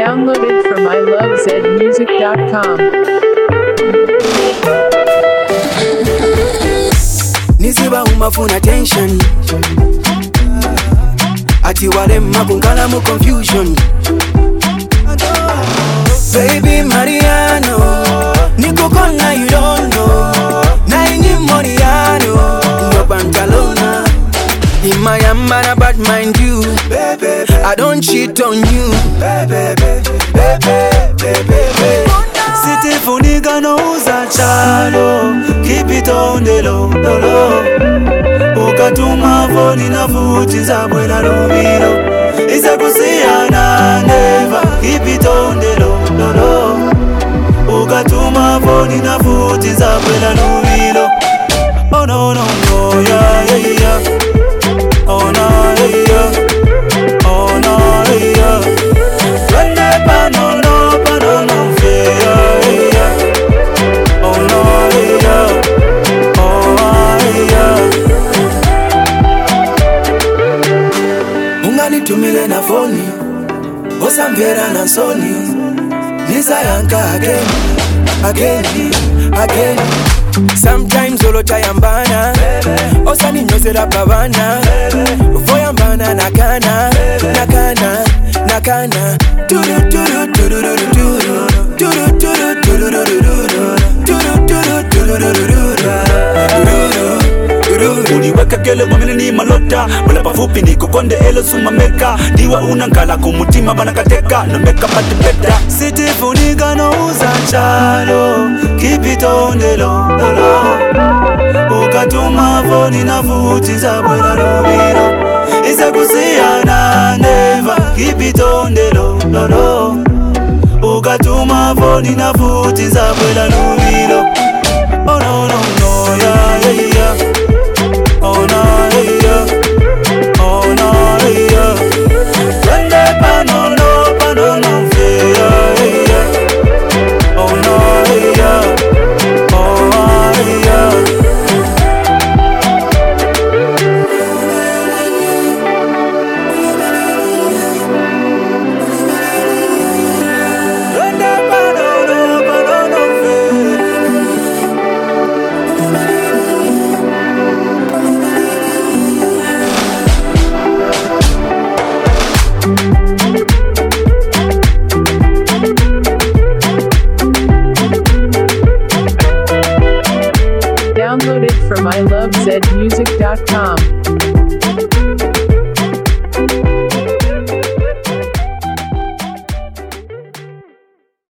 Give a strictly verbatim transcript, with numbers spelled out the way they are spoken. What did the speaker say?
Downloaded from i love zed music dot com. Niziba umafuna tension ati wale makungala mu confusion. Baby Mariano, Nico Kona you don't know. Naini Moriano, no Pantalona. In my amana but mind you, baby, I don't cheat on you, baby, baby, baby, baby. City funiga no uza chalo, keep it on the low, low, low. Ukatuma voni na futi za bwela lumilo. Isa kusiana never, keep it on the low, low, low. Ukatuma voni na futi za bwela lumilo. Oh no no no, yeah yeah yeah. Oh no yeah, oh no yeah. When they pan no no pan no no fear yeah. Oh no yeah, oh yeah. Ungani tumile na phone, osambera na soni. Nisa yanka again, again, again. Sometimes solo tayambana, osani nyosera pavana. Voyambana nakana, nakana, nakana. Turu turu turu turu turu turu turu turu turu turu turu turu. Uliweka kele mwamini ni malota. Wala pafupi ni kukonde elo suma meka. Diwa unankala kumutima banakateka. No meka pati peta. City funiga no uza chalo, keep it on the low, low, low. Ukatuma voni na futi za bwela lumilo. Isa kusiana never, keep it on the low, low, low. Ukatuma voni na futi za bwela lumilo.